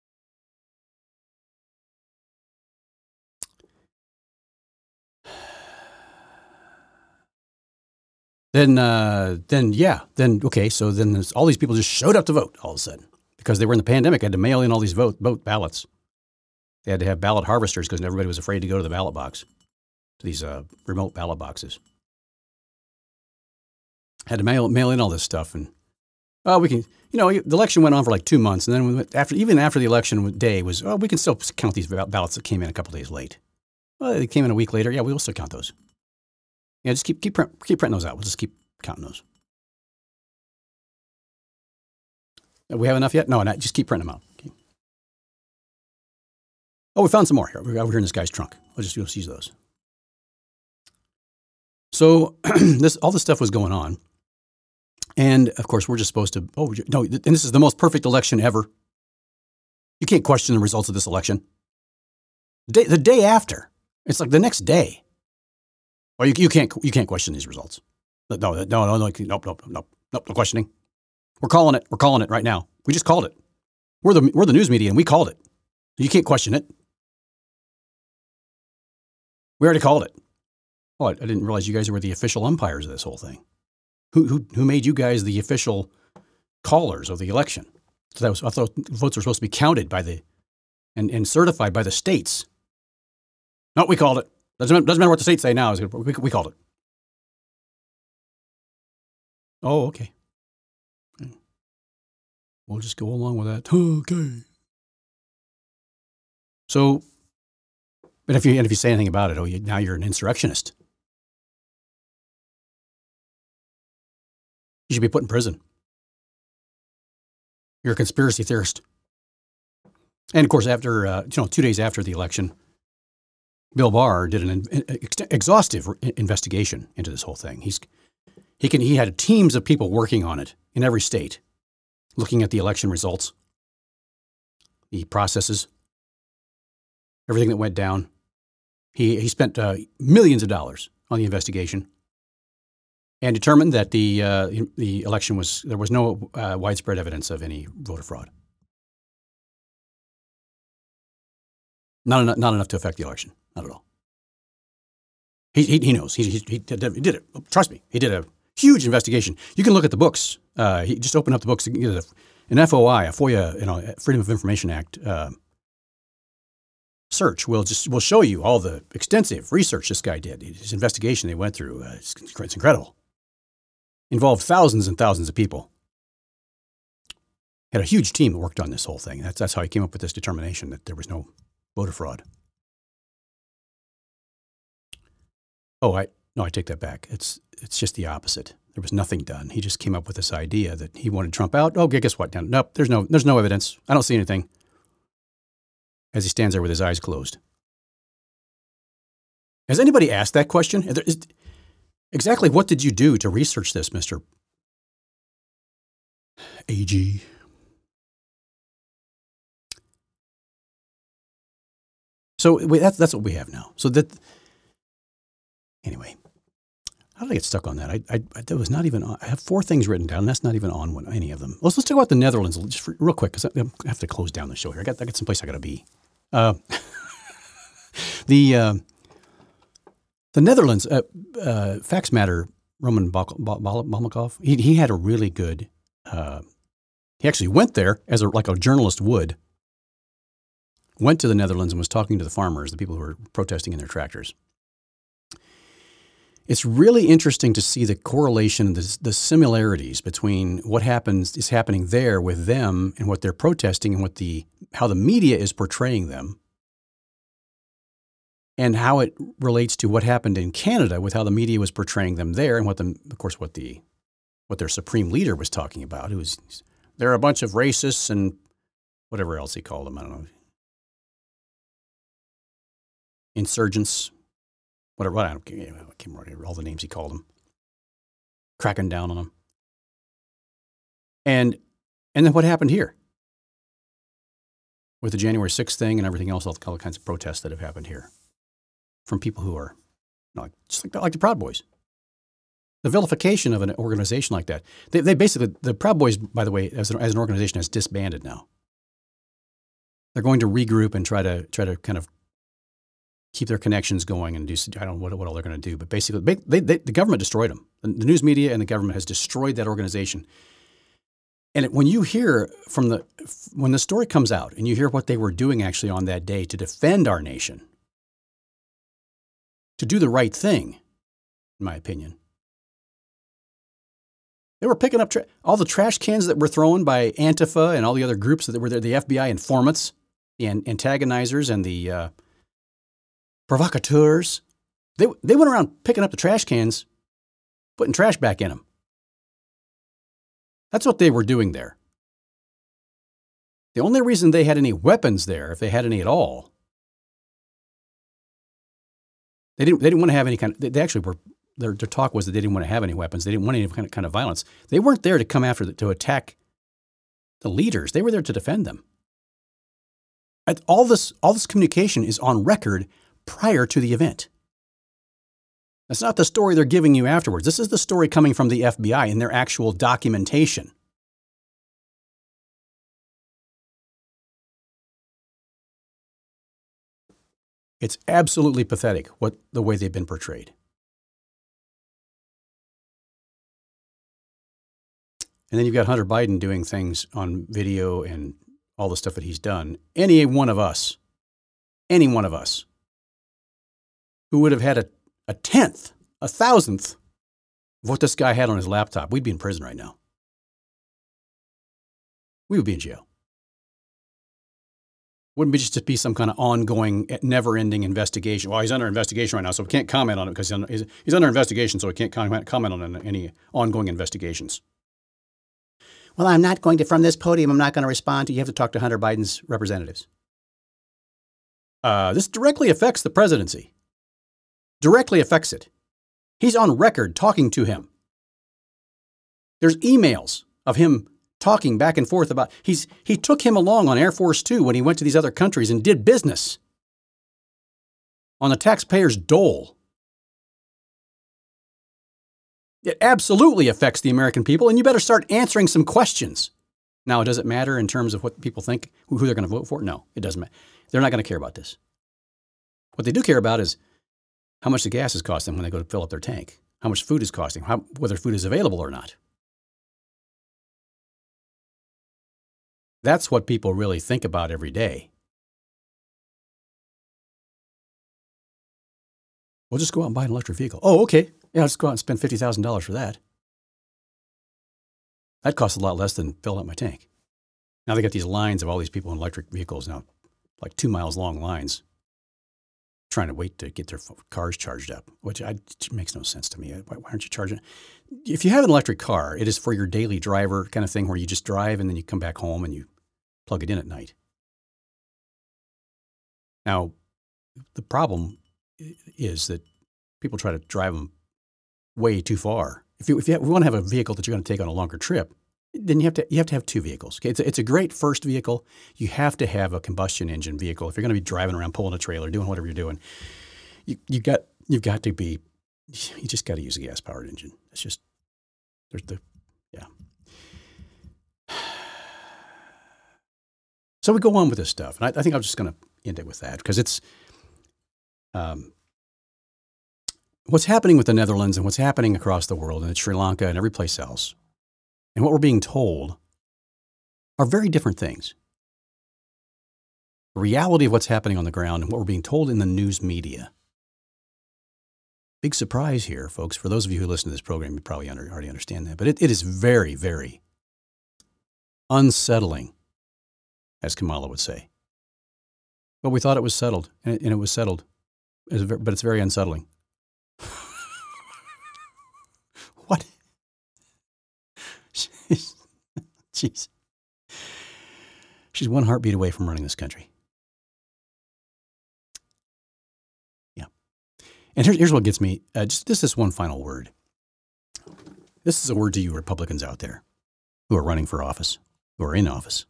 then, uh, then yeah, then, okay, so then all these people just showed up to vote all of a sudden because they were in the pandemic, had to mail in all these vote, vote ballots. They had to have ballot harvesters because everybody was afraid to go to the ballot box, to these uh, remote ballot boxes. Had to mail, mail in all this stuff. And, oh, we can, you know, the election went on for like two months. And then we went after, even after the election day was, oh, we can still count these ballots that came in a couple days late. Well, they came in a week later. Yeah, we will still count those. Yeah, just keep keep print, keep printing those out. We'll just keep counting those. We have enough yet? No, not, just keep printing them out. Okay. Oh, we found some more here. We're over here in this guy's trunk. I'll just go seize those. So this all this stuff was going on. And, of course, we're just supposed to, oh, no, and this is the most perfect election ever. You can't question the results of this election. The day, the day after, it's like the next day. Well, you, you can't you can't question these results. No, no, no, no, no, nope, nope, nope, nope, no questioning. We're calling it. We're calling it right now. We just called it. We're the we're the news media, and we called it. You can't question it. We already called it. Oh, I, I didn't realize you guys were the official umpires of this whole thing. Who who who made you guys the official callers of the election? So that was, I thought votes were supposed to be counted by the and, and certified by the states. No, we called it. Doesn't, doesn't matter what the states say now. We, we called it. Oh, okay. We'll just go along with that. Okay. So, but if you and if you say anything about it, oh, you, now you're an insurrectionist. You should be put in prison. You're a conspiracy theorist. And of course, after uh, you know, two days after the election, Bill Barr did an ex- exhaustive investigation into this whole thing. He's he can he had teams of people working on it in every state, looking at the election results, the processes, everything that went down. He he spent uh, millions of dollars on the investigation, and determined that the uh, the election was there was no uh, widespread evidence of any voter fraud. Not enough, not enough to affect the election. Not at all. He he, he knows. He, he he did it. Trust me. He did a huge investigation. You can look at the books. Uh, he just open up the books. An F O I, a FOIA, you know, Freedom of Information Act uh, search will just will show you all the extensive research this guy did. His investigation they went through. Uh, it's, it's incredible. Involved thousands and thousands of people. Had a huge team that worked on this whole thing. That's that's how he came up with this determination that there was no voter fraud. Oh, I no, I take that back. It's it's just the opposite. There was nothing done. He just came up with this idea that he wanted Trump out. Oh, guess what? Nope, there's no there's no evidence. I don't see anything. As he stands there with his eyes closed. Has anybody asked that question? Is, exactly what did you do to research this, Mister A G? So we, that's that's what we have now. So that anyway, how did I get stuck on that? I I, I that was not even on, I have four things written down. That's not even on one, any of them. Let's let's talk about the Netherlands just for, real quick because I, I have to close down the show here. I got I got someplace I got to be. Uh, the uh, the Netherlands, uh, uh, Facts Matter, Roman Balmakov, he he had a really good. Uh, he actually went there as a like a journalist would. Went to the Netherlands and was talking to the farmers, the people who were protesting in their tractors. It's really interesting to see the correlation, the, the similarities between what happens is happening there with them and what they're protesting and what the how the media is portraying them, and how it relates to what happened in Canada with how the media was portraying them there, and what the of course what the what their supreme leader was talking about. It was they're a bunch of racists and whatever else he called them. I don't know. Insurgents, whatever, I don't I can't remember all the names he called them, cracking down on them. And and then what happened here with the January sixth thing and everything else, all the kinds of protests that have happened here from people who are you know, just like, like the Proud Boys. The vilification of an organization like that. They, they basically, the Proud Boys, by the way, as an, as an organization has disbanded now. They're going to regroup and try to try to kind of keep their connections going and do, I don't know what, what all they're going to do. But basically, they, they, the government destroyed them. The, the news media and the government has destroyed that organization. And it, when you hear from the, when the story comes out and you hear what they were doing actually on that day to defend our nation, to do the right thing, in my opinion, they were picking up tra- all the trash cans that were thrown by Antifa and all the other groups that were there, the F B I informants, the an- antagonizers and the uh, provocateurs. They, they went around picking up the trash cans, putting trash back in them. That's what they were doing there. The only reason they had any weapons there, if they had any at all, they didn't, they didn't want to have any kind of, they, they actually were, their, their talk was that they didn't want to have any weapons. They didn't want any kind of, kind of violence. They weren't there to come after, the, to attack the leaders. They were there to defend them. All this, all this communication is on record prior to the event. That's not the story they're giving you afterwards. This is the story coming from the F B I in their actual documentation. It's absolutely pathetic what the way they've been portrayed. And then you've got Hunter Biden doing things on video and all the stuff that he's done. Any one of us, any one of us who would have had a, a tenth, a thousandth of what this guy had on his laptop, we'd be in prison right now. We would be in jail. Wouldn't be just to be some kind of ongoing, never-ending investigation. Well, he's under investigation right now, so we can't comment on it because he's, he's under investigation, so we can't comment, comment on any ongoing investigations. Well, I'm not going to, from this podium, I'm not going to respond to, you have to talk to Hunter Biden's representatives. Uh, this directly affects the presidency. Directly affects it. He's on record talking to him. There's emails of him talking back and forth about, he's he took him along on Air Force Two when he went to these other countries and did business on the taxpayer's dole. It absolutely affects the American people, and you better start answering some questions. Now, does it matter in terms of what people think, who they're going to vote for? No, it doesn't matter. They're not going to care about this. What they do care about is how much the gas is costing when they go to fill up their tank, how much food is costing, how, whether food is available or not. That's what people really think about every day. We'll just go out and buy an electric vehicle. Oh, okay. Yeah, let's go out and spend fifty thousand dollars for that. That costs a lot less than filling up my tank. Now they got these lines of all these people in electric vehicles now, like two miles long lines, trying to wait to get their cars charged up, which I, it makes no sense to me. Why, why aren't you charging? If you have an electric car, it is for your daily driver kind of thing where you just drive and then you come back home and you plug it in at night. Now, the problem is that people try to drive them way too far. If you, if you, have, if you want to have a vehicle that you're going to take on a longer trip, then you have to you have to have two vehicles. Okay? It's a, it's a great first vehicle. You have to have a combustion engine vehicle if you're going to be driving around, pulling a trailer, doing whatever you're doing. You you got you've got to be. You just got to use a gas powered engine. It's just there's the yeah. So we go on with this stuff, and I, I think I'm just going to end it with that because it's um, what's happening with the Netherlands and what's happening across the world and Sri Lanka and every place else. And what we're being told are very different things. The reality of what's happening on the ground and what we're being told in the news media. Big surprise here, folks. For those of you who listen to this program, you probably under, already understand that. But it, it is very, very unsettling, as Kamala would say. But we thought it was settled, and it, and it was settled. It's very, but it's very unsettling. What? Jeez. She's one heartbeat away from running this country. Yeah. And here's, here's what gets me. Uh, just, just this one final word. This is a word to you Republicans out there who are running for office, who are in office.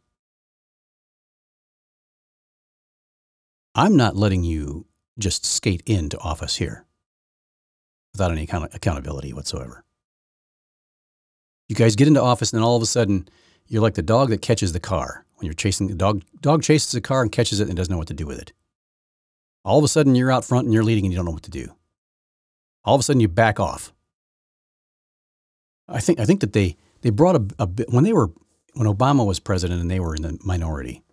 I'm not letting you just skate into office here without any kind of accountability whatsoever. You guys get into office and then all of a sudden you're like the dog that catches the car. When you're chasing the dog, dog chases a car and catches it and doesn't know what to do with it. All of a sudden you're out front and you're leading and you don't know what to do. All of a sudden you back off. I think I think that they they brought a, a bit when they were when Obama was president and they were in the minority.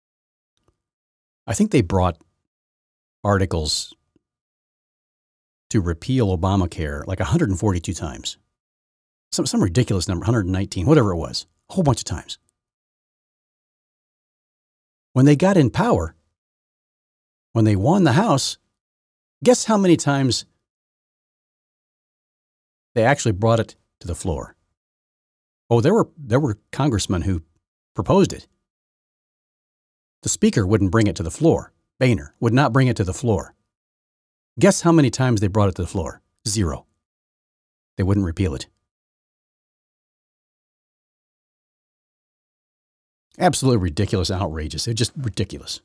I think they brought articles to repeal Obamacare like one hundred forty-two times. Some some ridiculous number, one hundred nineteen, whatever it was, a whole bunch of times. When they got in power, when they won the House, guess how many times they actually brought it to the floor? Oh, there were there were congressmen who proposed it. The speaker wouldn't bring it to the floor. Boehner would not bring it to the floor. Guess how many times they brought it to the floor? Zero. They wouldn't repeal it. Absolutely ridiculous and outrageous. It's just ridiculous.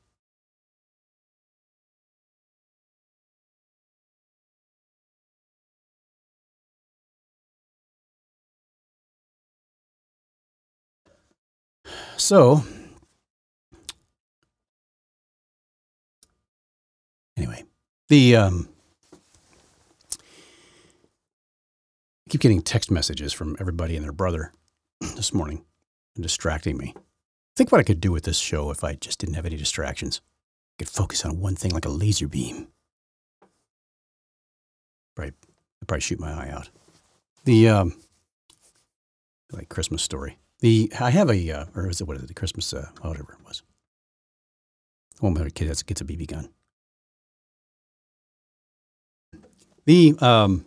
So, anyway, the um, I keep getting text messages from everybody and their brother this morning, distracting me. Think what I could do with this show if I just didn't have any distractions. I could focus on one thing like a laser beam. Probably, I'd probably shoot my eye out. The um, like Christmas Story. The I have a uh, or is it what is it? The Christmas uh, whatever it was. The one where a kid has, gets a B B gun. The um,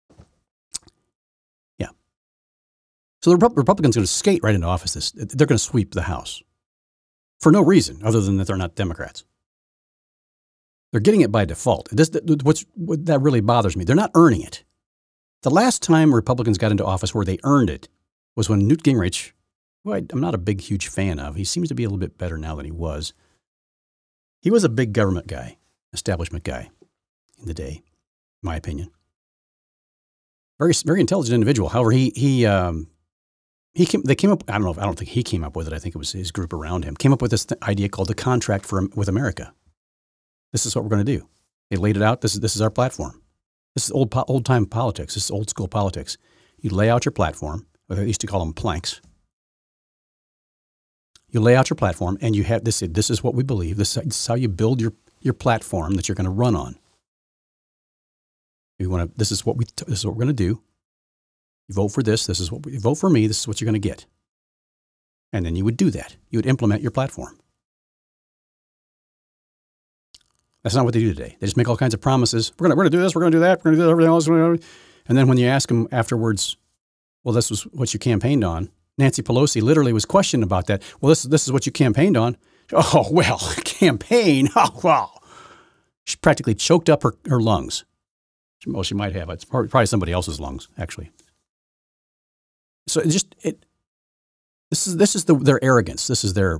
yeah. So the Republicans are going to skate right into office. This they're going to sweep the House for no reason other than that they're not Democrats. They're getting it by default. This, what's, what that really bothers me. They're not earning it. The last time Republicans got into office where they earned it was when Newt Gingrich, who I, I'm not a big, huge fan of. He seems to be a little bit better now than he was. He was a big government guy, establishment guy in the day, in my opinion. Very, very intelligent individual. However, he he um, he came. They came up. I don't know. If, I don't think he came up with it. I think it was his group around him came up with this th- idea called the contract for with America. This is what we're going to do. They laid it out. This is this is our platform. This is old old time politics. This is old school politics. You lay out your platform. They used to call them planks. You lay out your platform, and you have this. This is what we believe. This is how you build your your platform that you're going to run on. You want to. This is what we. This is what we're going to do. You vote for this. This is what we vote for me. This is what you're going to get. And then you would do that. You would implement your platform. That's not what they do today. They just make all kinds of promises. We're going we're to do this. We're going to do that. We're going to do everything else. And then when you ask them afterwards, well, this was what you campaigned on. Nancy Pelosi literally was questioned about that. Well, this, this is what you campaigned on. Oh, well, campaign. Oh, wow. She practically choked up her, her lungs. Well, she might have. It's probably somebody else's lungs, actually. So it just, it, this is, this is the, their arrogance. This is their,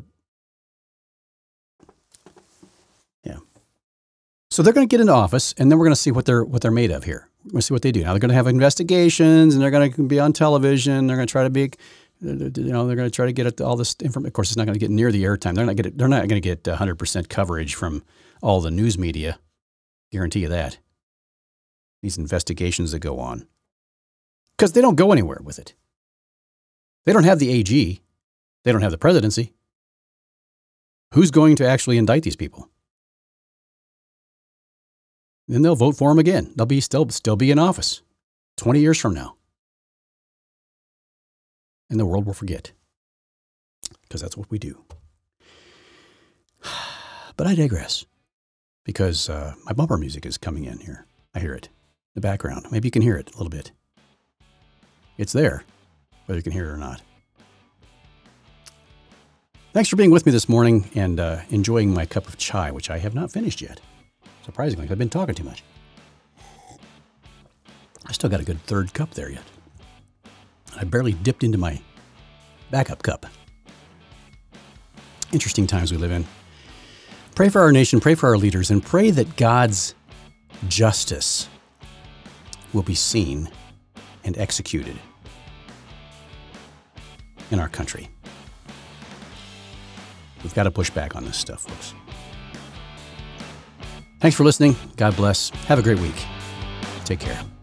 yeah. So they're going to get into office, and then we're going to see what they're what they're made of here. We're going to see what they do. Now they're going to have investigations, and they're going to be on television. They're going to try to be, you know, they're going to try to get at all this information. Of course, it's not going to get near the airtime. They're not get they're not going to get one hundred percent coverage from all the news media. Guarantee you that. These investigations that go on, because they don't go anywhere with it. They don't have the A G. They don't have the presidency. Who's going to actually indict these people? Then they'll vote for him again. They'll be still still be in office twenty years from now. And the world will forget. Because that's what we do. But I digress. Because uh, my bumper music is coming in here. I hear it in the background. Maybe you can hear it a little bit. It's there, whether you can hear it or not. Thanks for being with me this morning and uh, enjoying my cup of chai, which I have not finished yet. Surprisingly, I've been talking too much. I still got a good third cup there yet. I barely dipped into my backup cup. Interesting times we live in. Pray for our nation, pray for our leaders, and pray that God's justice will be seen and executed in our country. We've got to push back on this stuff, folks. Thanks for listening. God bless. Have a great week. Take care.